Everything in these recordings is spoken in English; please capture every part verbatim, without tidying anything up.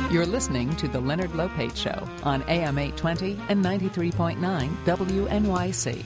You're listening to The Leonard Lopate Show on A M eight twenty and ninety-three point nine W N Y C.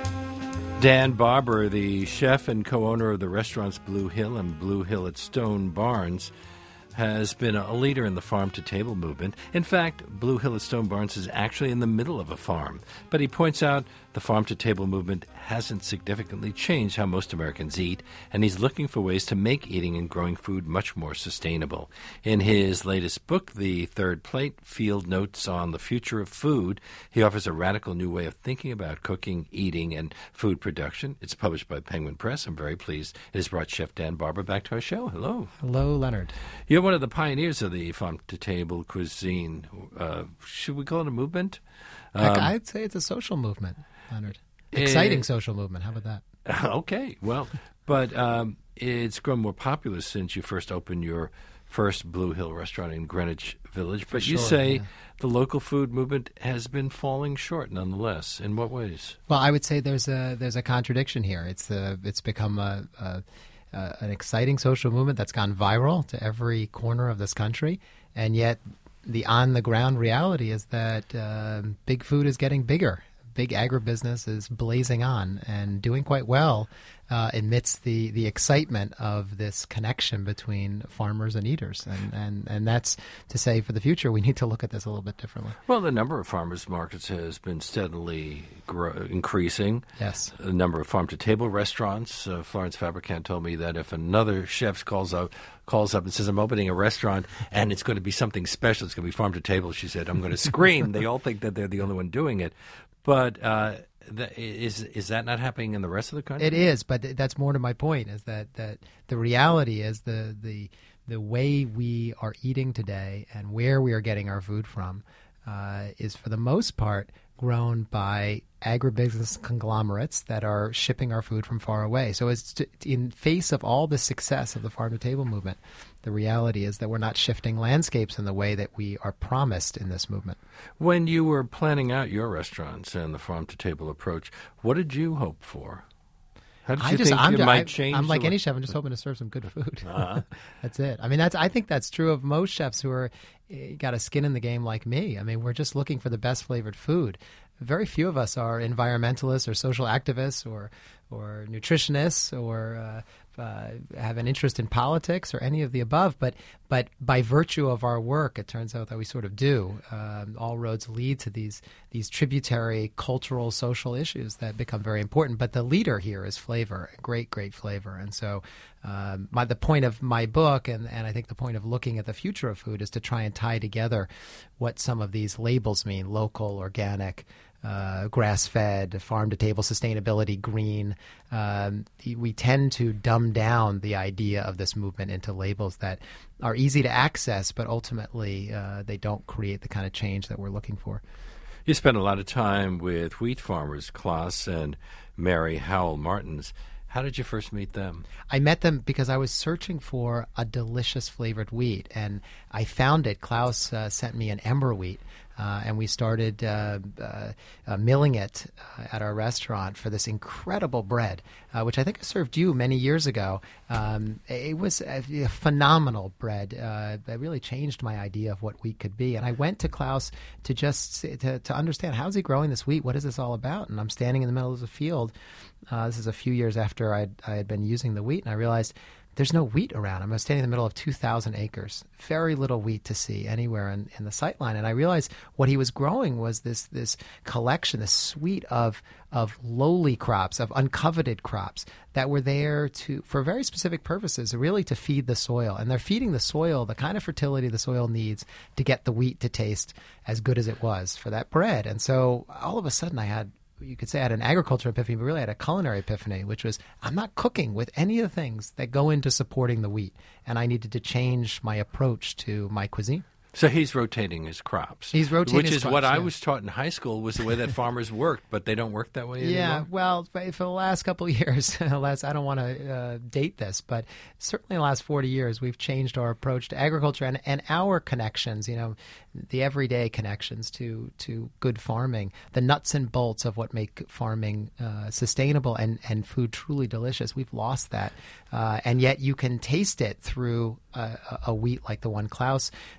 Dan Barber, the chef and co-owner of the restaurants Blue Hill and Blue Hill at Stone Barns, has been a leader in the farm-to-table movement. In fact, Blue Hill at Stone Barns is actually in the middle of a farm. But he points out the farm-to-table movement hasn't significantly changed how most Americans eat, and he's looking for ways to make eating and growing food much more sustainable. In his latest book, The Third Plate, Field Notes on the Future of Food, he offers a radical new way of thinking about cooking, eating, and food production. It's published by Penguin Press. I'm very pleased it has brought Chef Dan Barber back to our show. Hello. Hello, Leonard. You're one of the pioneers of the farm-to-table cuisine. Uh, should we call it a movement? Um, I'd say it's a social movement, Leonard. Exciting uh, social movement. How about that? Okay. Well, but um, it's grown more popular since you first opened your first Blue Hill restaurant in Greenwich Village. But For you sure, say yeah. the local food movement has been falling short nonetheless. In what ways? Well, I would say there's a there's a contradiction here. It's a, it's become a, a Uh, an exciting social movement that's gone viral to every corner of this country, and yet the on-the-ground reality is that uh, big food is getting bigger. Big agribusiness is blazing on and doing quite well uh, amidst the, the excitement of this connection between farmers and eaters. And, and, and that's to say for the future, we need to look at this a little bit differently. Well, the number of farmers markets has been steadily grow- increasing. Yes. The number of farm-to-table restaurants. Uh, Florence Fabricant told me that if another chef calls out, calls up and says, I'm opening a restaurant and it's going to be something special, it's going to be farm-to-table, she said, I'm going to scream. They all think that they're the only one doing it. But uh, the, is is that not happening in the rest of the country? It is, but th- that's more to my point, is that, that the reality is the, the the way we are eating today and where we are getting our food from uh, is for the most part grown by agribusiness conglomerates that are shipping our food from far away. So as to, in face of all the success of the farm-to-table movement, the reality is that we're not shifting landscapes in the way that we are promised in this movement. When you were planning out your restaurants and the farm-to-table approach, what did you hope for? How did you I just, think I'm, it I, might change? I'm like the any way- chef. I'm just hoping to serve some good food. Uh-huh. That's it. I mean, that's. I think that's true of most chefs who are eh, got a skin in the game like me. I mean, we're just looking for the best flavored food. Very few of us are environmentalists or social activists or or nutritionists or uh, uh, have an interest in politics or any of the above. But but by virtue of our work, it turns out that we sort of do. Um, all roads lead to these these tributary cultural, social issues that become very important. But the leader here is flavor, great, great flavor. And so um, my, the point of my book, and, and I think the point of looking at the future of food, is to try and tie together what some of these labels mean: local, organic, Uh, grass-fed, farm-to-table, sustainability, green. Um, we tend to dumb down the idea of this movement into labels that are easy to access, but ultimately uh, they don't create the kind of change that we're looking for. You spent a lot of time with wheat farmers, Klaus and Mary Howell Martins. How did you first meet them? I met them because I was searching for a delicious flavored wheat, and I found it. Klaus uh, sent me an ember wheat. Uh, and we started uh, uh, uh, milling it uh, at our restaurant for this incredible bread, uh, which I think I served you many years ago. Um, it was a, a phenomenal bread. Uh, that really changed my idea of what wheat could be. And I went to Klaus to just to, to understand, how is he growing this wheat? What is this all about? And I'm standing in the middle of the field. Uh, this is a few years after I'd, I had been using the wheat, and I realized there's no wheat around. I'm standing in the middle of two thousand acres, very little wheat to see anywhere in, in the sightline. And I realized what he was growing was this this collection, this suite of of lowly crops, of uncoveted crops that were there to for very specific purposes, really to feed the soil. And they're feeding the soil the kind of fertility the soil needs to get the wheat to taste as good as it was for that bread. And so all of a sudden I had, you could say I had an agriculture epiphany, but really I had a culinary epiphany, which was I'm not cooking with any of the things that go into supporting the wheat. And I needed to change my approach to my cuisine. So he's rotating his crops. He's rotating Which his is crops, what I yeah. was taught in high school was the way that farmers worked, but they don't work that way anymore. Yeah, well, for the last couple of years, last, I don't want to uh, date this, but certainly in the last forty years, we've changed our approach to agriculture and, and our connections, you know, the everyday connections to, to good farming, the nuts and bolts of what make farming uh, sustainable and, and food truly delicious. We've lost that. Uh, and yet you can taste it through a, a wheat like the one Klaus delivers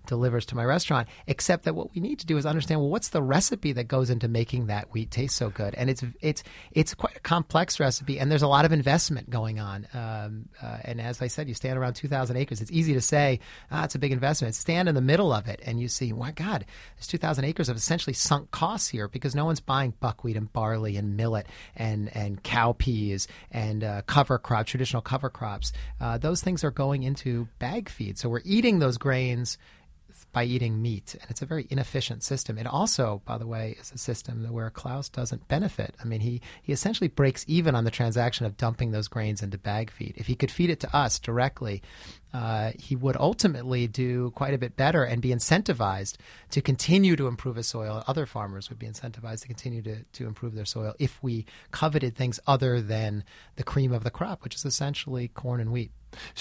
flavors to my restaurant, except that what we need to do is understand, well, what's the recipe that goes into making that wheat taste so good? And it's it's it's quite a complex recipe, and there's a lot of investment going on. Um, uh, and as I said, you stand around two thousand acres. It's easy to say, ah, it's a big investment. Stand in the middle of it, and you see, my God, there's two thousand acres of essentially sunk costs here because no one's buying buckwheat and barley and millet and, and cowpeas and uh, cover crop, traditional cover crops. Uh, those things are going into bag feed. So we're eating those grains by eating meat, and it's a very inefficient system. It also, by the way, is a system where Klaus doesn't benefit. I mean, he, he essentially breaks even on the transaction of dumping those grains into bag feed. If he could feed it to us directly, uh, he would ultimately do quite a bit better and be incentivized to continue to improve his soil. Other farmers would be incentivized to continue to, to improve their soil if we coveted things other than the cream of the crop, which is essentially corn and wheat.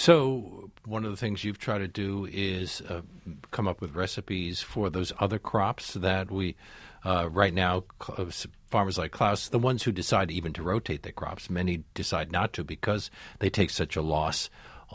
So one of the things you've tried to do is uh, come up with recipes for those other crops that we, uh, right now, cl- farmers like Klaus, the ones who decide even to rotate their crops, many decide not to because they take such a loss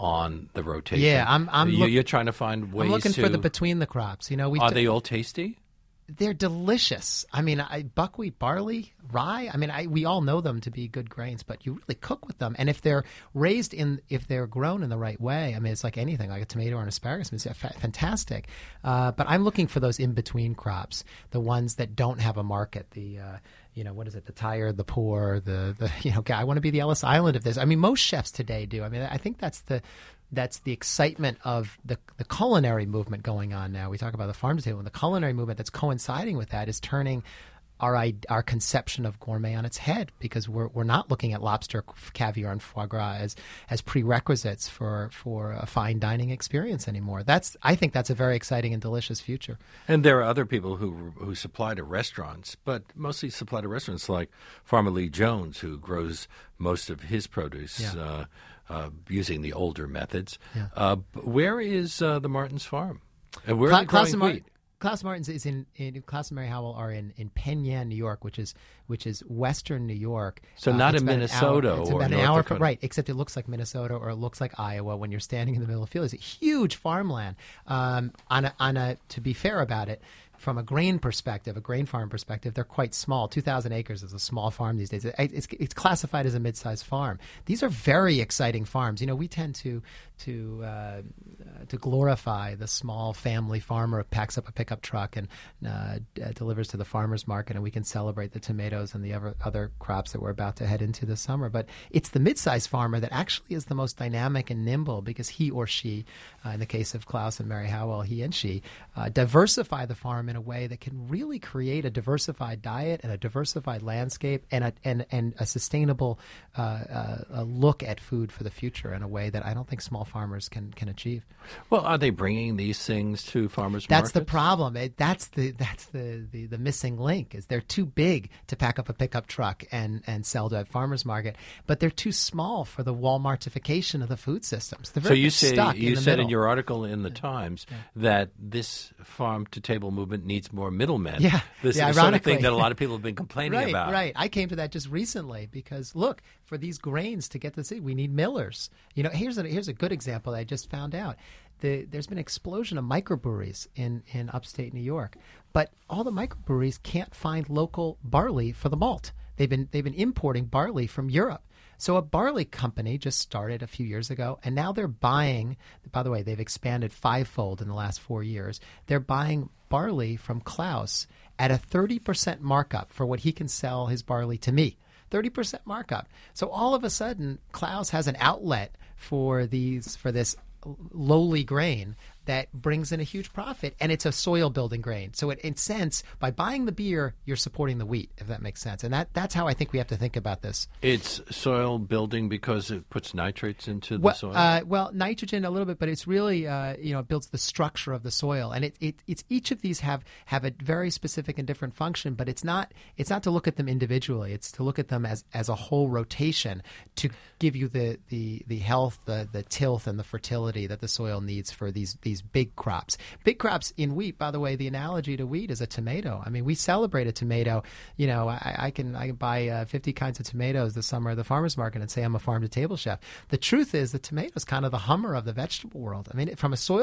on the rotation. Yeah, I'm. I'm you, look, you're trying to find ways. I'm looking to, for the between the crops. You know, we are they all tasty? They're delicious. I mean, I, buckwheat, barley, rye. I mean, I, we all know them to be good grains, but you really cook with them. And if they're raised in, if they're grown in the right way, I mean, it's like anything, like a tomato or an asparagus. I mean, it's fa- fantastic. Uh, but I'm looking for those in between crops, the ones that don't have a market. The uh, you know, what is it? The tired, the poor, the the you know, I want to be the Ellis Island of this. I mean, most chefs today do. I mean, I think that's the. That's the excitement of the the culinary movement going on now. We talk about the farm to table, and the culinary movement that's coinciding with that is turning our our conception of gourmet on its head, because we're we're not looking at lobster, caviar, and foie gras as as prerequisites for for a fine dining experience anymore. That's I think that's a very exciting and delicious future. And there are other people who who supply to restaurants, but mostly supply to restaurants like Farmer Lee Jones, who grows most of his produce. Yeah. Uh, Uh, using the older methods. Yeah. Uh, where is uh, the Martins farm? And where Cla- are they growing Klaus and Mar- wheat? Klaus Martins is in, in Klaus and Mary Howell are in, in Penn Yan, New York, which is which is western New York. So uh, not it's in about an Minnesota hour, it's or about an North hour Dakota. from, right? Except it looks like Minnesota or it looks like Iowa when you're standing in the middle of the field. It's a huge farmland. Um, on a, on a to be fair about it, from a grain perspective, a grain farm perspective, they're quite small. two thousand acres is a small farm these days. It, it's, it's classified as a mid-sized farm. These are very exciting farms. You know, we tend to to uh, uh, to glorify the small family farmer who packs up a pickup truck and uh, d- uh, delivers to the farmer's market, and we can celebrate the tomatoes and the other, other crops that we're about to head into this summer. But it's the mid-sized farmer that actually is the most dynamic and nimble, because he or she, uh, in the case of Klaus and Mary Howell, he and she, uh, diversify the farm in a way that can really create a diversified diet and a diversified landscape and a, and, and a sustainable uh, uh, a look at food for the future in a way that I don't think small farmers can, can achieve. Well, are they bringing these things to farmers That's markets? the problem. It, that's the that's the, the, the missing link, is they're too big to pack up a pickup truck and, and sell to a farmer's market, but they're too small for the Walmartification of the food systems. They're So very you much say stuck you in the said middle. in your article in the Times Yeah. that this farm-to-table movement needs more middlemen. Yeah. This Yeah, is the sort of thing ironically. that a lot of people have been complaining Right, about. right. I came to that just recently because, look, for these grains to get to the city, we need millers. You know, here's a, here's a good example that I just found out. The, there's been an explosion of microbreweries in, in upstate New York, but all the microbreweries can't find local barley for the malt. They've been they've been importing barley from Europe. So a barley company just started a few years ago, and now they're buying, by the way, they've expanded fivefold in the last four years. They're buying barley from Klaus at a thirty percent markup for what he can sell his barley to me. thirty percent markup. So all of a sudden, Klaus has an outlet for these for this lowly grain that brings in a huge profit, and it's a soil building grain. So it, in a sense, by buying the beer, you're supporting the wheat, if that makes sense. And that that's how I think we have to think about this. It's soil building because it puts nitrates into the Well, soil? uh, well, nitrogen a little bit, but it's really, uh, you know, it builds the structure of the soil. And it, it, it's each of these have, have a very specific and different function, but it's not it's not to look at them individually. It's to look at them as, as a whole rotation to give you the, the, the health, the, the tilth, and the fertility that the soil needs for these, these big crops. Big crops in wheat, by the way, the analogy to wheat is a tomato. I mean, we celebrate a tomato. You know, I, I can I can buy uh, fifty kinds of tomatoes this summer at the farmer's market and say I'm a farm-to-table chef. The truth is the tomato is kind of the Hummer of the vegetable world. I mean, from a soil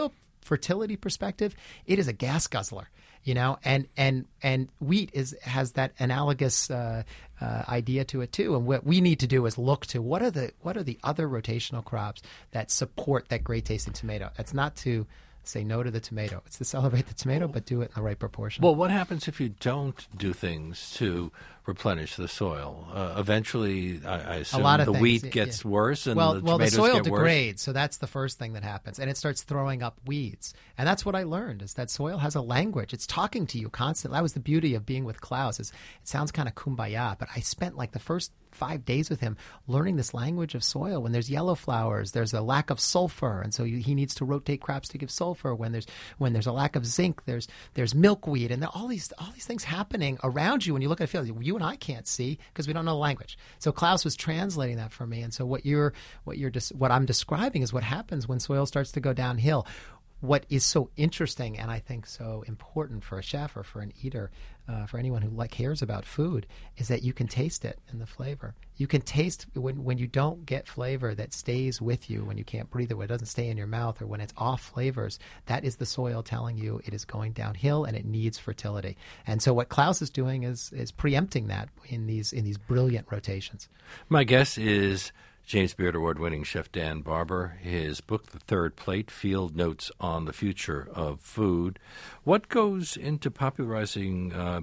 fertility perspective, it is a gas guzzler. You know, and and and wheat is has that analogous uh, uh, idea to it too. And what we need to do is look to what are the what are the other rotational crops that support that great tasting tomato. It's not to say no to the tomato. It's to celebrate the tomato, but do it in the right proportion. Well, what happens if you don't do things to replenish the soil? Uh, eventually, I, I assume a lot of the things, wheat yeah. gets worse and well, the well, the tomatoes soil get degrades, so that's the first thing that happens, and it starts throwing up weeds. And that's what I learned, is that soil has a language. It's talking to you constantly. That was the beauty of being with Klaus. Is it sounds kind of kumbaya, but I spent like the first five days with him learning this language of soil. When there's yellow flowers, there's a lack of sulfur, and so you, he needs to rotate crops to give sulfur. When there's when there's a lack of zinc, there's there's milkweed, and there are all these all these things happening around you when you look at a field. You and I can't see because we don't know the language. So Klaus was translating that for me, and so what you're what you're des- what I'm describing is what happens when soil starts to go downhill. What is so interesting and I think so important for a chef or for an eater, uh, for anyone who like cares about food, is that you can taste it in the flavor. You can taste when when you don't get flavor that stays with you, when you can't breathe it, when it doesn't stay in your mouth, or when it's off flavors. That is the soil telling you it is going downhill and it needs fertility. And so what Klaus is doing is is preempting that in these in these brilliant rotations. My guess is James Beard Award-winning chef Dan Barber. His book, The Third Plate, Field Notes on the Future of Food. What goes into popularizing uh,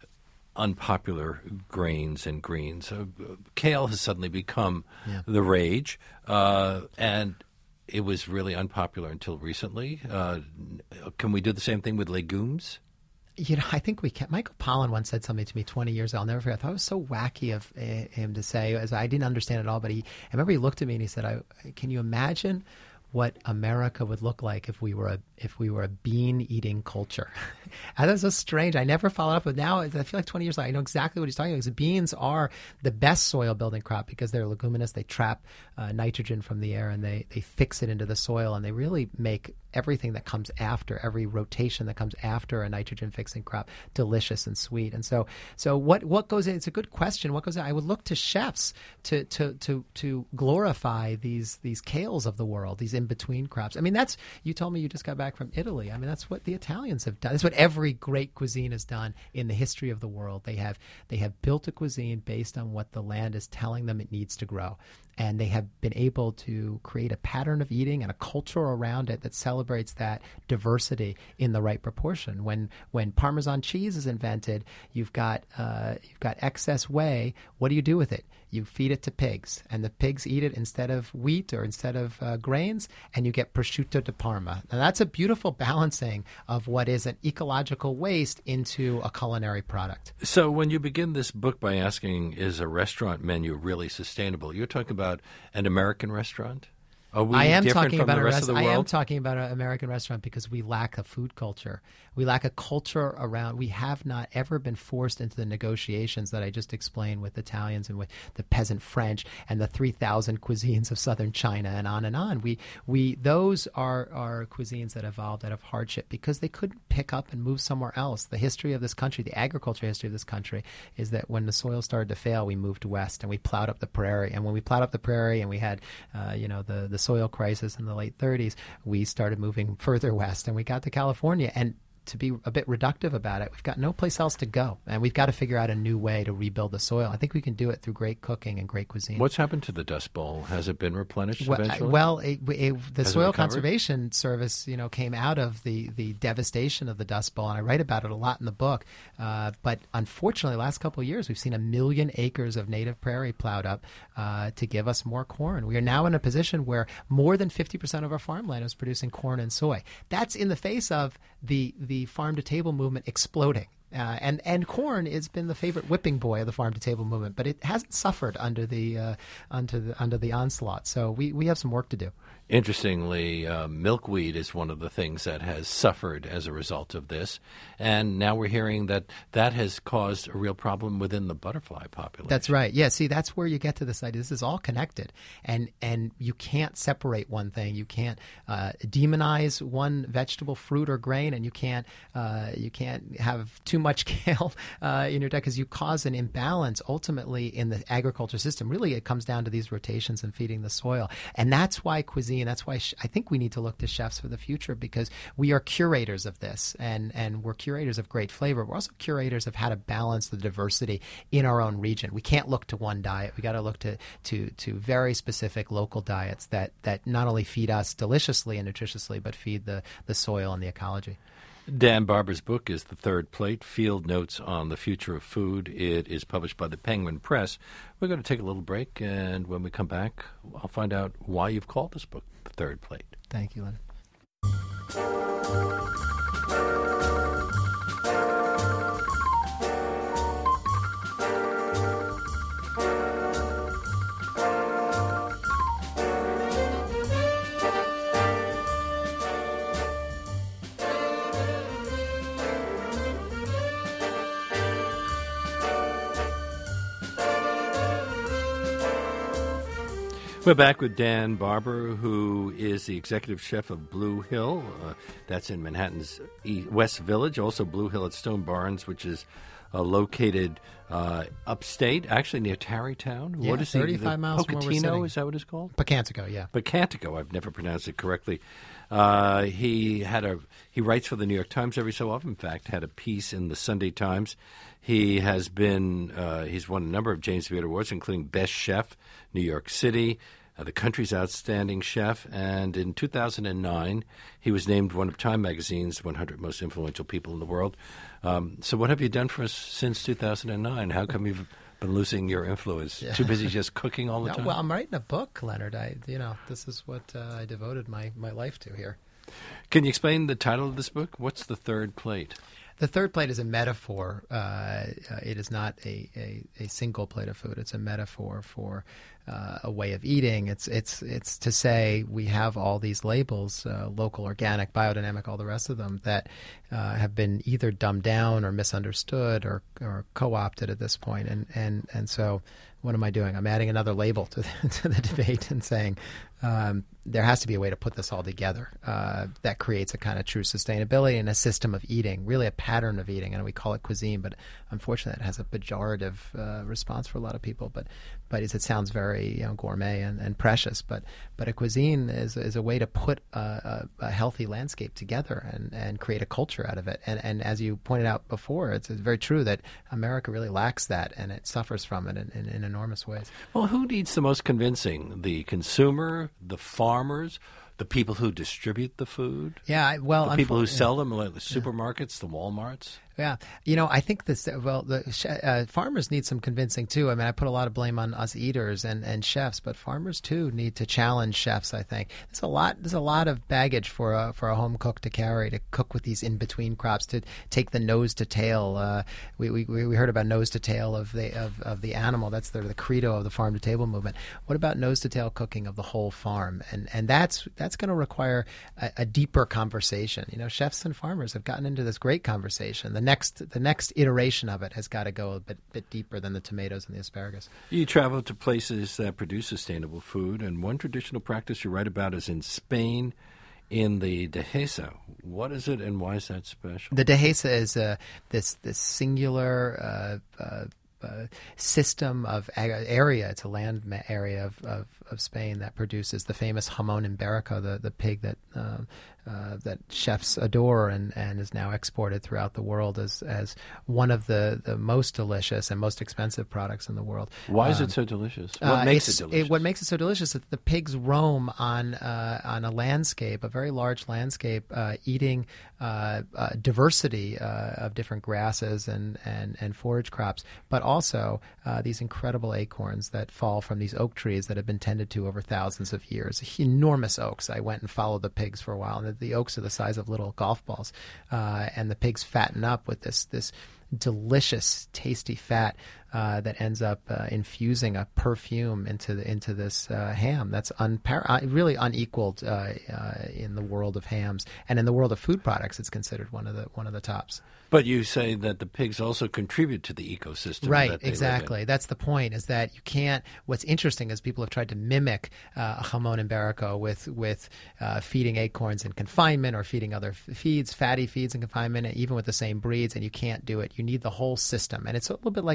unpopular grains and greens? Uh, kale has suddenly become yeah. the rage, uh, and it was really unpopular until recently. Uh, can we do the same thing with legumes? You know, I think we can. Michael Pollan once said something to me twenty years ago. I'll never forget. I thought it was so wacky of uh, him to say, as I didn't understand it all, but he, I remember he looked at me and he said, I, can you imagine what America would look like if we were a if we were a bean eating culture? And that was so strange. I never followed up, but now I feel like twenty years later I know exactly what he's talking about. Because beans are the best soil building crop because they're leguminous. They trap uh, nitrogen from the air and they they fix it into the soil, and they really make everything that comes after, every rotation that comes after a nitrogen fixing crop, delicious and sweet. And so so what what goes in? It's a good question. What goes in? I would look to chefs to to to to glorify these these kales of the world, these in between crops. I mean, that's, you told me you just got back from Italy. I mean, that's what the Italians have done. That's what every great cuisine has done in the history of the world. They have they have built a cuisine based on what the land is telling them it needs to grow. And they have been able to create a pattern of eating and a culture around it that celebrates that diversity in the right proportion. When when Parmesan cheese is invented, you've got uh, you've got excess whey. What do you do with it? You feed it to pigs, and the pigs eat it instead of wheat or instead of uh, grains, and you get prosciutto di Parma. Now that's a beautiful balancing of what is an ecological waste into a culinary product. So when you begin this book by asking, is a restaurant menu really sustainable? You're talking about an American restaurant? Are we I am different talking from about the a rest rest- of the I world? am talking about an American restaurant because we lack a food culture. We lack a culture around. We have not ever been forced into the negotiations that I just explained with Italians and with the peasant French and the three thousand cuisines of southern China and on and on. We we those are are cuisines that evolved out of hardship because they couldn't pick up and move somewhere else. The history of this country, the agriculture history of this country, is that when the soil started to fail, we moved west and we plowed up the prairie. And when we plowed up the prairie and we had uh, you know the the soil crisis in the late thirties, we started moving further west and we got to California. And to be a bit reductive about it, we've got no place else to go, and we've got to figure out a new way to rebuild the soil. I think we can do it through great cooking and great cuisine. What's happened to the Dust Bowl? Has it been replenished well, eventually? Well, it, it, the Has Soil it Conservation Service, you know, came out of the, the devastation of the Dust Bowl, and I write about it a lot in the book. Uh, but unfortunately, the last couple of years, we've seen a million acres of native prairie plowed up uh, to give us more corn. We are now in a position where more than fifty percent of our farmland is producing corn and soy. That's in the face of the the farm-to-table movement exploding. Uh, and, and corn has been the favorite whipping boy of the farm-to-table movement, but it hasn't suffered under the uh, under the under the onslaught. So we, we have some work to do. Interestingly, uh, milkweed is one of the things that has suffered as a result of this. And now we're hearing that that has caused a real problem within the butterfly population. That's right. Yeah, see, that's where you get to this idea. This is all connected. And and you can't separate one thing. You can't uh, demonize one vegetable, fruit, or grain, and you can't uh, you can't have too much kale uh, in your diet because you cause an imbalance ultimately in the agriculture system. Really, it comes down to these rotations and feeding the soil. And that's why cuisine cuisine. That's why sh- I think we need to look to chefs for the future, because we are curators of this, and, and we're curators of great flavor. We're also curators of how to balance the diversity in our own region. We can't look to one diet. We got to look to, to, to very specific local diets that, that not only feed us deliciously and nutritiously, but feed the, the soil and the ecology. Dan Barber's book is The Third Plate, Field Notes on the Future of Food. It is published by the Penguin Press. We're going to take a little break, and when we come back, I'll find out why you've called this book The Third Plate. Thank you, Leonard. We're back with Dan Barber, who is the executive chef of Blue Hill. Uh, that's in Manhattan's East, West Village. Also Blue Hill at Stone Barns, which is uh, located uh, upstate, actually near Tarrytown. Yeah, what is thirty-five the, miles from where we're Pocatino, sitting. is that what it's called? Pocantico, yeah. Pocantico. I've never pronounced it correctly. Uh, he had a he writes for the New York Times every so often. In fact, had a piece in the Sunday Times. He has been uh, he's won a number of James Beard Awards, including Best Chef, New York City, uh, the country's outstanding chef, and in two thousand nine he was named one of Time Magazine's one hundred most influential people in the world. Um, so, what have you done for us since two thousand nine? How come you've been losing your influence? Yeah. Too busy just cooking all the No, time? well, I'm writing a book, Leonard. I, you know, this is what uh, I devoted my, my life to here. Can you explain the title of this book? What's The Third Plate? The third plate is a metaphor. Uh, uh, it is not a, a, a single plate of food. It's a metaphor for uh, a way of eating. It's it's it's to say we have all these labels, uh, local, organic, biodynamic, all the rest of them, that uh, have been either dumbed down or misunderstood or, or co-opted at this point. And, and, and so what am I doing? I'm adding another label to the, to the debate and saying um, there has to be a way to put this all together uh, that creates a kind of true sustainability and a system of eating, really a pattern of eating. And we call it cuisine, but unfortunately it has a pejorative uh, response for a lot of people. But but it sounds very you know, gourmet and, and precious. But but a cuisine is is a way to put a, a, a healthy landscape together and, and create a culture out of it. And and as you pointed out before, it's, it's very true that America really lacks that, and it suffers from it in, in, in enormous ways. Well, who needs the most convincing? The consumer, the farmers, the people who distribute the food? Yeah, I- well, the people who unfo- sell them, like the supermarkets, the Walmarts? Yeah, you know, I think this. Well, the sh- uh, farmers need some convincing too. I mean, I put a lot of blame on us eaters and, and chefs, but farmers too need to challenge chefs. I think there's a lot. There's a lot of baggage for a for a home cook to carry, to cook with these in between crops, to take the nose to tail. Uh, we, we we heard about nose to tail of the of, of the animal. That's the the credo of the farm to table movement. What about nose to tail cooking of the whole farm? And and that's that's going to require a, a deeper conversation. You know, chefs and farmers have gotten into this great conversation. The next the next iteration of it has got to go a bit bit deeper than the tomatoes and the asparagus. You travel to places that produce sustainable food, and one traditional practice you write about is in Spain, in the Dehesa. What is it, and why is that special? The Dehesa is uh, this this singular uh, uh, uh, system of ag- area. It's a land ma- area of, of, of Spain that produces the famous jamón ibérico, the the pig that uh, uh, that chefs adore, and, and is now exported throughout the world as as one of the, the most delicious and most expensive products in the world. Why is Um, it so delicious? What uh, makes it it's- delicious? what makes it so delicious is that the pigs roam on uh, on a landscape, a very large landscape, uh, eating uh, uh, diversity uh, of different grasses and, and, and forage crops, but also uh, these incredible acorns that fall from these oak trees that have been tended to over thousands of years. Enormous oaks. I went and followed the pigs for a while, and the, the oaks are the size of little golf balls, uh, and the pigs fatten up with this this. delicious, tasty fat uh, that ends up uh, infusing a perfume into the, into this uh, ham that's unpar- uh, really unequaled uh, uh, in the world of hams, and in the world of food products, it's considered one of the one of the tops. But you say that the pigs also contribute to the ecosystem. Right, that they exactly. live in. That's the point, is that you can't – what's interesting is people have tried to mimic uh, a jamón ibérico with, with uh, feeding acorns in confinement or feeding other f- feeds, fatty feeds in confinement, even with the same breeds, and you can't do it. You need the whole system. And it's a little bit like those rotational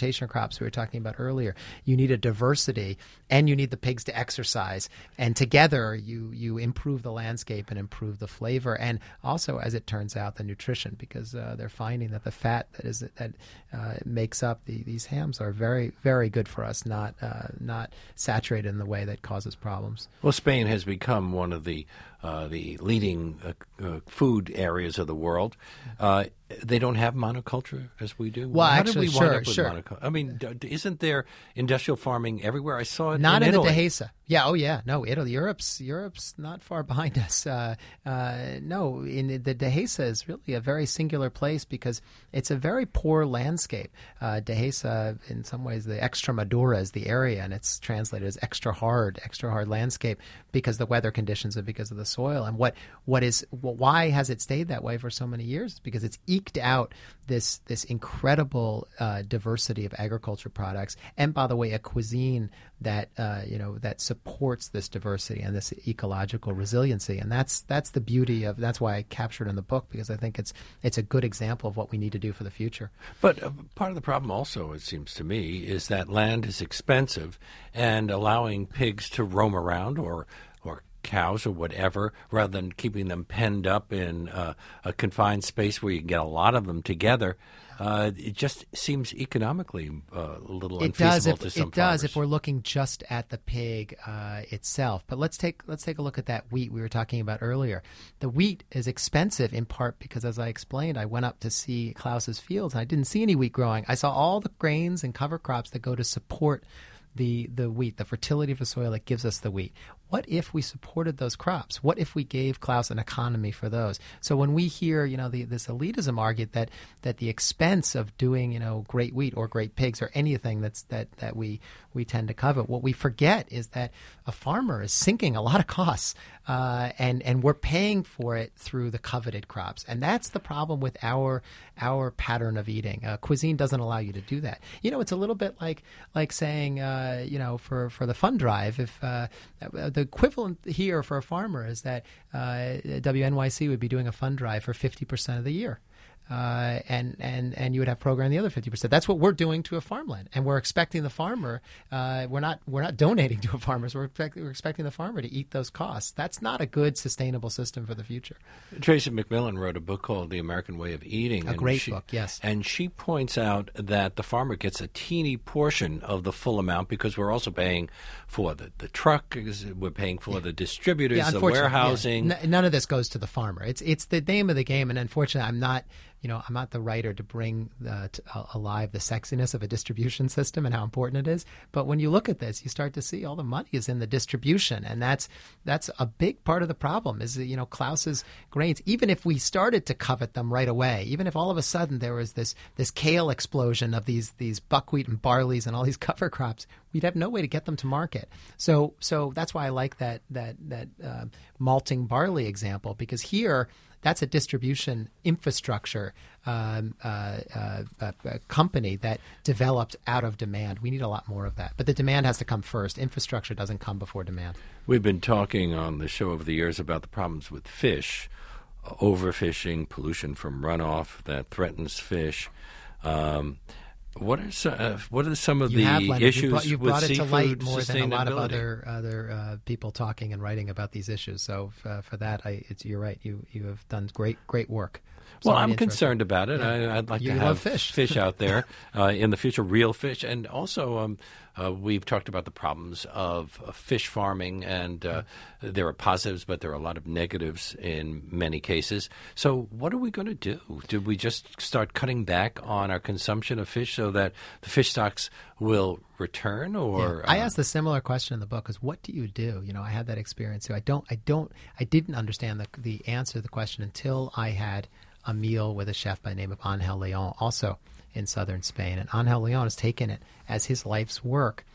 rotation of crops we were talking about earlier. You need a diversity, and you need the pigs to exercise. And together, you, you improve the landscape and improve the flavor. And also, as it turns out, the nutrition, because uh, they're finding that the fat that is that uh, makes up the, these hams are very, very good for us, not uh, not saturated in the way that causes problems. Well, Spain has become one of the uh, the leading uh, uh, food areas of the world. Uh, they don't have monoculture as we do. Well, How actually, did we wind sure, up with sure. monoculture? I mean, d- isn't there industrial farming everywhere? I saw it Not in, in, Italy. the Dehesa. Yeah. Oh, yeah. No, Italy. Europe's Europe's not far behind us. Uh, uh, no, in the Dehesa is really a very singular place because it's a very poor landscape. Uh, Dehesa, in some ways, the Extremadura is the area, and it's translated as extra hard, extra hard landscape because the weather conditions and because of the soil. And what what is well, why has it stayed that way for so many years? It's because it's eked out this this incredible uh, diversity of agriculture products, and by the way, a cuisine that uh, you know that supports this diversity and this ecological resiliency. And that's that's the beauty of that's why I captured in the book, because I think it's it's a good example of what we need to do for the future. But uh, part of the problem also, it seems to me, is that land is expensive, and allowing pigs to roam around or or cows or whatever, rather than keeping them penned up in uh, a confined space where you can get a lot of them together, uh, it just seems economically uh, a little It unfeasible does. If, to some it does farmers. if we're looking just at the pig uh, itself. But let's take let's take a look at that wheat we were talking about earlier. The wheat is expensive in part because, as I explained, I went up to see Klaus's fields and I didn't see any wheat growing. I saw all the grains and cover crops that go to support the the wheat, the fertility of the soil that gives us the wheat. What if we supported those crops? What if we gave Klaus an economy for those? So when we hear, you know, the, this elitism argued that that the expense of doing, you know, great wheat or great pigs or anything that's that that we we tend to covet, what we forget is that a farmer is sinking a lot of costs, uh, and and we're paying for it through the coveted crops, and that's the problem with our our pattern of eating. Uh, cuisine doesn't allow you to do that. You know, it's a little bit like like saying, uh, you know, for for the fund drive, if uh, the equivalent here for a farmer is that uh, W N Y C would be doing a fund drive for fifty percent of the year. Uh, and, and, and you would have programmed the other fifty percent. That's what we're doing to a farmland. And we're expecting the farmer, uh, we're not we're not donating to a farmer, we're, expect, we're expecting the farmer to eat those costs. That's not a good, sustainable system for the future. Tracy McMillan wrote a book called The American Way of Eating. A and great she, book, yes. And she points out that the farmer gets a teeny portion of the full amount because we're also paying for the, the truck, we're paying for yeah. the distributors, yeah, the unfortunately, warehousing. Yeah. N- none of this goes to the farmer. It's it's the name of the game, and unfortunately, I'm not you know I'm not the writer to bring uh, to, uh, alive the sexiness of a distribution system and how important it is. But when you look at this, you start to see all the money is in the distribution, and that's that's a big part of the problem. Is you know Klaus's grains. Even if we started to covet them right away, even if all of a sudden there was this this kale explosion of these these buckwheat and barleys and all these cover crops, we'd have no way to get them to market. So so that's why I like that that that uh, malting barley example, because here that's a distribution infrastructure um, uh, uh, uh, company that developed out of demand. We need a lot more of that. But the demand has to come first. Infrastructure doesn't come before demand. We've been talking on the show over the years about the problems with fish, uh, overfishing, pollution from runoff that threatens fish. Um, What are some, uh, what are some of you the have, Leonard. issues you brought, you with brought it to seafood light more than a lot of sustainability? other other uh, people talking and writing about these issues. So uh, for that, I, it's, you're right. You you have done great great work. Well, Sorry I'm to interrupt concerned you. about it. Yeah. I, I'd like You to love have fish. fish out there uh, in the future, real fish. And also, um, uh, we've talked about the problems of uh, fish farming, and uh, there are positives, but there are a lot of negatives in many cases. So what are we going to do? Do we just start cutting back on our consumption of fish so that the fish stocks will return? Or yeah. I uh, asked a similar question in the book: "Is what do you do?" You know, I had that experience too. I don't, I don't, I didn't understand the the answer to the question until I had a meal with a chef by the name of Angel Leon, also in southern Spain. And Angel Leon has taken it as his life's work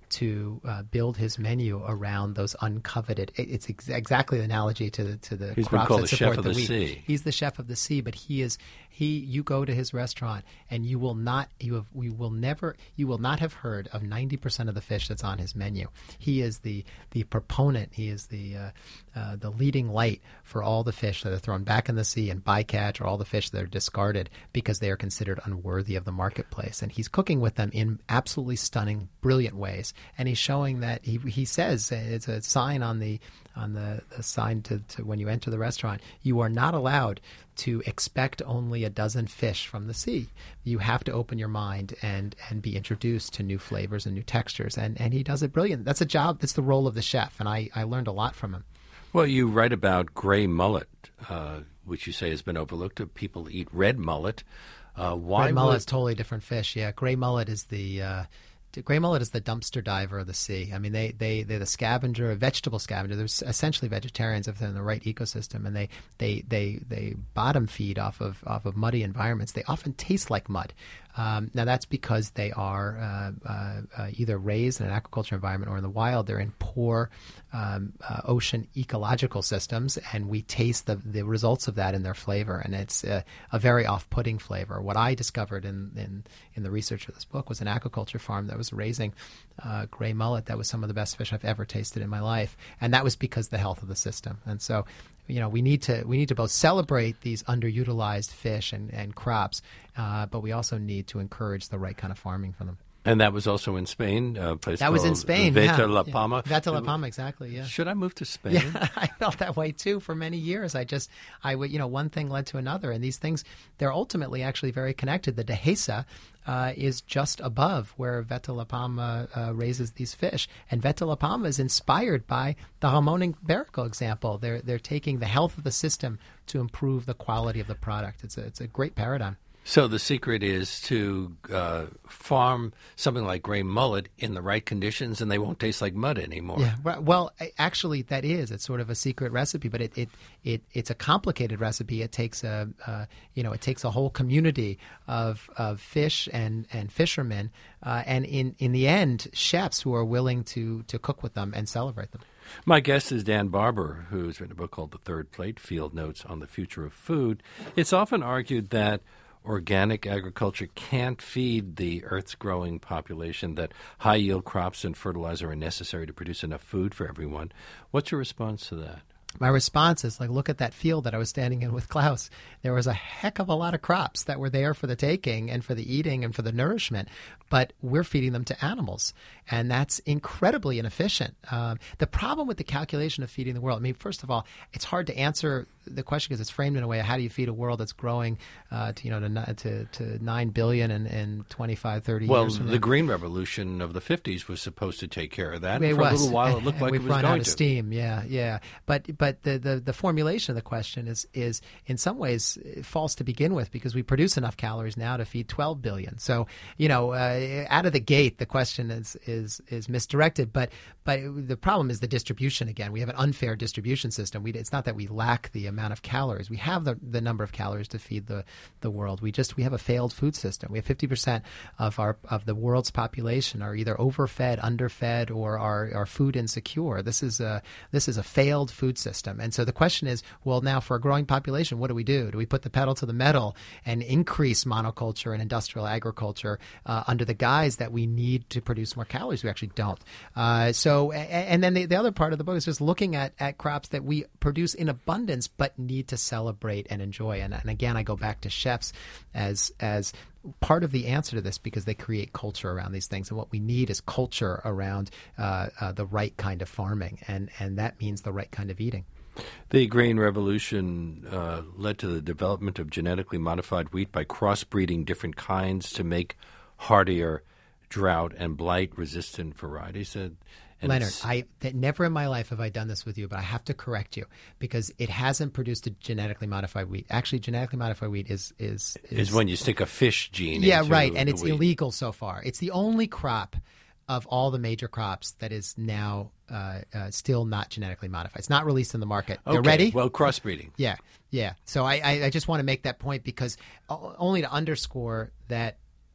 to uh, build his menu around those uncoveted. It, it's ex- exactly the analogy to the to the He's crops been called that the support chef of the the wheat. sea. He's the chef of the sea, but he is he. You go to his restaurant, and you will not you have we will never you will not have heard of ninety percent of the fish that's on his menu. He is the the proponent. He is the uh, uh, the leading light for all the fish that are thrown back in the sea and bycatch, or all the fish that are discarded because they are considered unworthy of the marketplace. And he's cooking with them in absolutely stunning, brilliant ways. And he's showing that he he says it's a sign on the on the, the sign to, to when you enter the restaurant, you are not allowed to expect only a dozen fish from the sea. You have to open your mind and, and be introduced to new flavors and new textures. And, and he does it brilliant. That's a job. That's the role of the chef. And I, I learned a lot from him. Well, you write about gray mullet, uh, which you say has been overlooked. People eat red mullet. Uh, why Red mullet would... is totally different fish. Yeah, gray mullet is the uh, gray mullet is the dumpster diver of the sea. I mean, they they they're the scavenger, vegetable scavenger. They're essentially vegetarians if they're in the right ecosystem, and they they they they bottom feed off of off of muddy environments. They often taste like mud. Um, now that's because they are uh, uh, uh, either raised in an aquaculture environment or in the wild. They're in poor um, uh, ocean ecological systems, and we taste the, the results of that in their flavor, and it's uh, a very off-putting flavor. What I discovered in, in, in the research of this book was an aquaculture farm that was raising uh, gray mullet that was some of the best fish I've ever tasted in my life, and that was because of the health of the system. And so, you know, we need to we need to both celebrate these underutilized fish and, and crops, uh, but we also need to encourage the right kind of farming for them. And that was also in Spain. A place that was in called Spain. Veta yeah, La yeah. Palma. Veta La Palma, exactly. Yeah. Should I move to Spain? Yeah, I felt that way too for many years. I just, I would, you know, one thing led to another, and these things, they're ultimately actually very connected. The Dehesa uh, is just above where Veta La Palma uh, raises these fish, and Veta La Palma is inspired by the Ramon Iberico example. They're they're taking the health of the system to improve the quality of the product. It's a it's a great paradigm. So the secret is to uh, farm something like gray mullet in the right conditions, and they won't taste like mud anymore. Yeah, right. Well, actually, that is. It's sort of a secret recipe, but it, it, it it's a complicated recipe. It takes a uh, you know it takes a whole community of of fish and and fishermen, uh, and in in the end, chefs who are willing to to cook with them and celebrate them. My guest is Dan Barber, who's written a book called The Third Plate: Field Notes on the Future of Food. It's often argued that organic agriculture can't feed the Earth's growing population, that high-yield crops and fertilizer are necessary to produce enough food for everyone. What's your response to that? My response is, like, look at that field that I was standing in with Klaus. There was a heck of a lot of crops that were there for the taking and for the eating and for the nourishment, but we're feeding them to animals, and that's incredibly inefficient. Um, the problem with the calculation of feeding the world, I mean, first of all, it's hard to answer the question because it's framed in a way, how do you feed a world that's growing uh, to, you know, to, to, to nine billion in, in twenty-five, thirty well, years from now? The Green Revolution of the fifties was supposed to take care of that. It And for was. a little while, it looked like We've it was run going out of to. steam. Yeah, yeah. But but the, the, the formulation of the question is is in some ways false to begin with, because we produce enough calories now to feed twelve billion. So, you know, uh, out of the gate, the question is is is misdirected. But but the problem is the distribution. Again, we have an unfair distribution system. We, it's not that we lack the amount of calories. We have the, the number of calories to feed the, the world. We just we have a failed food system. We have fifty percent of our of the world's population are either overfed, underfed, or are, are food insecure. This is a this is a failed food system. And so the question is, well, now for a growing population, what do we do? Do we put the pedal to the metal and increase monoculture and industrial agriculture uh, under the guise that we need to produce more calories? We actually don't. Uh, so, and then the, the other part of the book is just looking at, at crops that we produce in abundance but need to celebrate and enjoy. And, and again, I go back to chefs as as part of the answer to this, because they create culture around these things. And what we need is culture around uh, uh, the right kind of farming. And, and that means the right kind of eating. The Grain Revolution uh, led to the development of genetically modified wheat by crossbreeding different kinds to make hardier, drought and blight-resistant varieties. Uh, and Leonard, I that never in my life have I done this with you, but I have to correct you because it hasn't produced a genetically modified wheat. Actually, genetically modified wheat is is is, is when you stick a fish gene. Yeah, into right, and the it's wheat. illegal so far. It's the only crop of all the major crops that is now uh, uh, still not genetically modified. It's not released in the market. Okay. They're ready? Well, crossbreeding. Yeah, yeah. So I, I, I just want to make that point because only to underscore that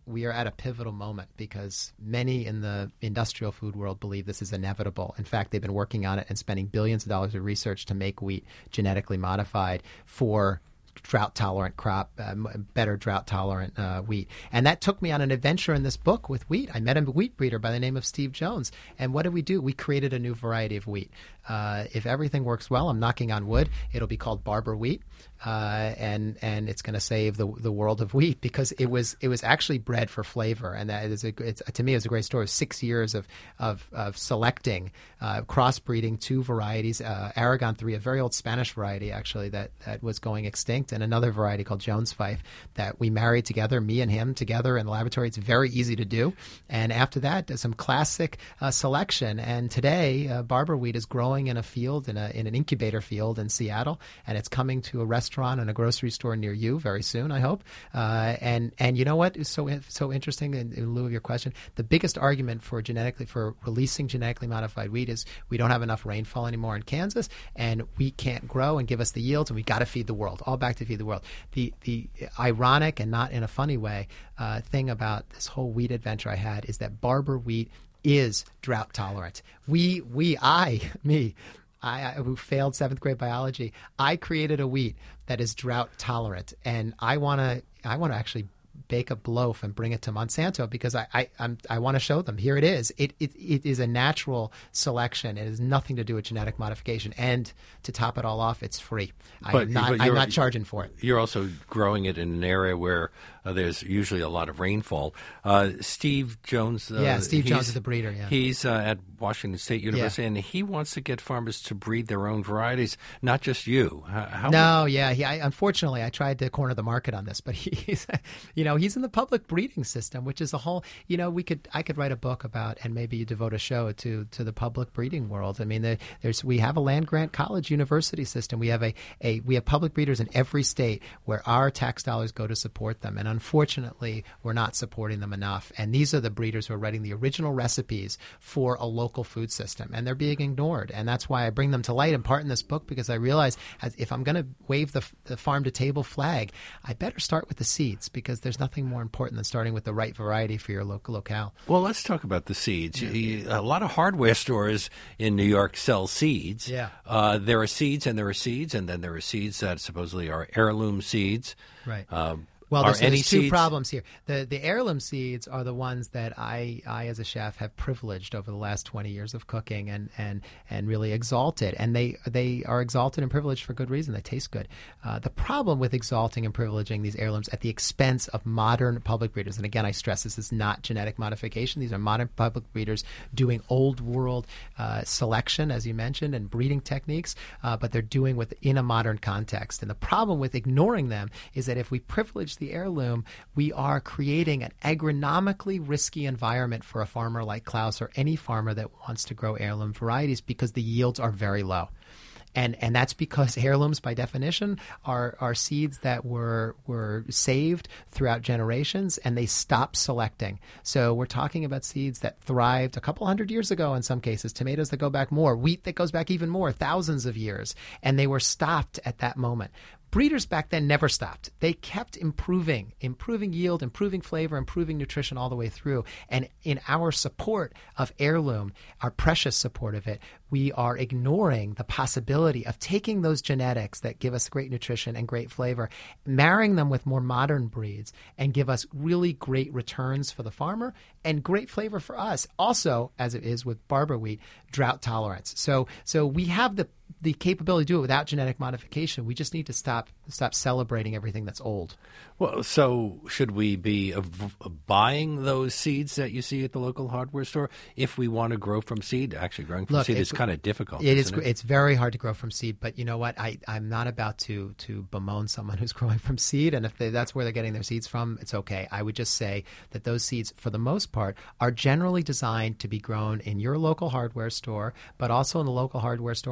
we are at a pivotal moment because many in the industrial food world believe this is inevitable. In fact, they've been working on it and spending billions of dollars of research to make wheat genetically modified for drought-tolerant crop, uh, better drought-tolerant uh, wheat. And that took me on an adventure in this book with wheat. I met a wheat breeder by the name of Steve Jones. And what did we do? We created a new variety of wheat. Uh, if everything works well, I'm knocking on wood, it'll be called Barber wheat. Uh, and and it's going to save the the world of wheat because it was it was actually bred for flavor, and that is a it's, to me it's a great story. Six years of of, of selecting, uh, crossbreeding two varieties, uh, Aragon three, a very old Spanish variety actually that, that was going extinct, and another variety called Jones Fife that we married together, me and him together in the laboratory. It's very easy to do, and after that, some classic uh, selection. And today, uh, Barber wheat is growing in a field in a in an incubator field in Seattle, and it's coming to a restaurant and a grocery store near you very soon, I hope. Uh, and and you know what is so so interesting in, in lieu of your question? The biggest argument for genetically for releasing genetically modified wheat is we don't have enough rainfall anymore in Kansas, and we can't grow and give us the yields, and we got to feed the world. All back to feed the world. The the ironic and not in a funny way uh, thing about this whole wheat adventure I had is that Barber wheat is drought tolerant. We we I me. I, who failed seventh grade biology, I created a wheat that is drought tolerant, and I want to I want to actually bake a loaf and bring it to Monsanto because I I, I'm, I want to show them here it is. It, it it is a natural selection. It has nothing to do with genetic modification, and to top it all off, it's free. But, I'm not but I'm not charging for it. You're also growing it in an area where uh, there's usually a lot of rainfall. Uh, Steve Jones. Uh, yeah, Steve Jones is the breeder. Yeah, he's uh, at Washington State University, yeah. and he wants to get farmers to breed their own varieties, not just you. How, how no, would... yeah. He, I, unfortunately, I tried to corner the market on this, but he's, you know, he's in the public breeding system, which is a whole. You know, we could I could write a book about, and maybe you devote a show to to the public breeding world. I mean, there, there's we have a land grant college university system. We have a, a we have public breeders in every state where our tax dollars go to support them, and unfortunately, we're not supporting them enough. And these are the breeders who are writing the original recipes for a local food system, and they're being ignored. And that's why I bring them to light in part in this book, because I realize as, if I'm going to wave the, the farm-to-table flag, I better start with the seeds, because there's nothing more important than starting with the right variety for your local locale. Well, let's talk about the seeds. Yeah. You, a lot of hardware stores in New York sell seeds. Yeah. Uh, there are seeds and there are seeds, and then there are seeds that supposedly are heirloom seeds. Right. Um, Well, there's, any there's two seeds? problems here. The the heirloom seeds are the ones that I, I as a chef have privileged over the last twenty years of cooking and, and, and really exalted. And they they are exalted and privileged for good reason. They taste good. Uh, the problem with exalting and privileging these heirlooms at the expense of modern public breeders, and again I stress this is not genetic modification. These are modern public breeders doing old world uh, selection, as you mentioned, and breeding techniques, uh, but they're doing within a modern context. And the problem with ignoring them is that if we privilege the heirloom, we are creating an agronomically risky environment for a farmer like Klaus or any farmer that wants to grow heirloom varieties, because the yields are very low. And and that's because heirlooms, by definition, are are seeds that were were saved throughout generations, and they stopped selecting. So we're talking about seeds that thrived a couple hundred years ago in some cases, tomatoes that go back more, wheat that goes back even more, thousands of years, and they were stopped at that moment. Breeders back then never stopped. They kept improving, improving yield, improving flavor, improving nutrition all the way through. And in our support of heirloom, our precious support of it, we are ignoring the possibility of taking those genetics that give us great nutrition and great flavor, marrying them with more modern breeds, and give us really great returns for the farmer and great flavor for us. Also, as it is with Barber wheat, drought tolerance. So, so we have the the capability to do it without genetic modification. We just need to stop stop celebrating everything that's old. Well, so should we be av- buying those seeds that you see at the local hardware store if we want to grow from seed? Actually, growing from Look, seed is kind of difficult. It is. Isn't it? It's very hard to grow from seed. But you know what? I, I'm not about to to bemoan someone who's growing from seed. And if they, that's where they're getting their seeds from, it's okay. I would just say that those seeds, for the most part, are generally designed to be grown in your local hardware store, but also in the local hardware store in New Mexico.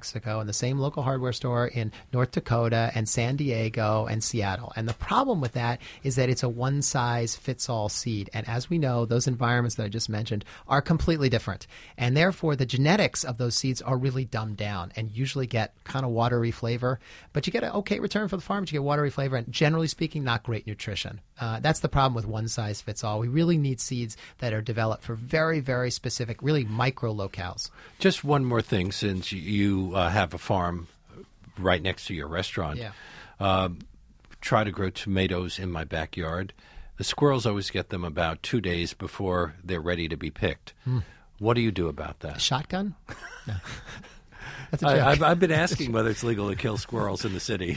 Mexico and the same local hardware store in North Dakota and San Diego and Seattle. And the problem with that is that it's a one-size-fits-all seed. And as we know, those environments that I just mentioned are completely different. And therefore, the genetics of those seeds are really dumbed down and usually get kind of watery flavor. But you get an okay return for the farm, but you get watery flavor, and generally speaking, not great nutrition. Uh, that's the problem with one-size-fits-all. We really need seeds that are developed for very, very specific, really micro locales. Just one more thing, since you uh, have a farm right next to your restaurant. Yeah. Um, try to grow tomatoes in my backyard. The squirrels always get them about two days before they're ready to be picked. Mm. What do you do about that? Shotgun? No. That's a joke. I, I've, I've been asking whether it's legal to kill squirrels in the city.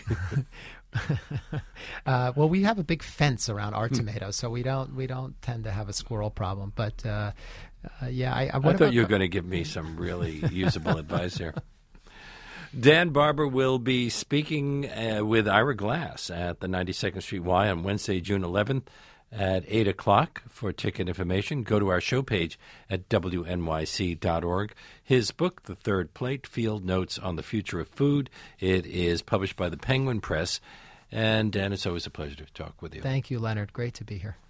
uh, well, we have a big fence around our tomatoes, so we don't we don't tend to have a squirrel problem. But uh, uh, yeah, I, I, I thought you were going to give me some really usable advice here. Dan Barber will be speaking uh, with Ira Glass at the ninety-second Street Y on Wednesday, June eleventh at eight o'clock. For ticket information, go to our show page at W N Y C dot org. His book, The Third Plate, Field Notes on the Future of Food, it is published by the Penguin Press. And Dan, it's always a pleasure to talk with you. Thank you, Leonard. Great to be here.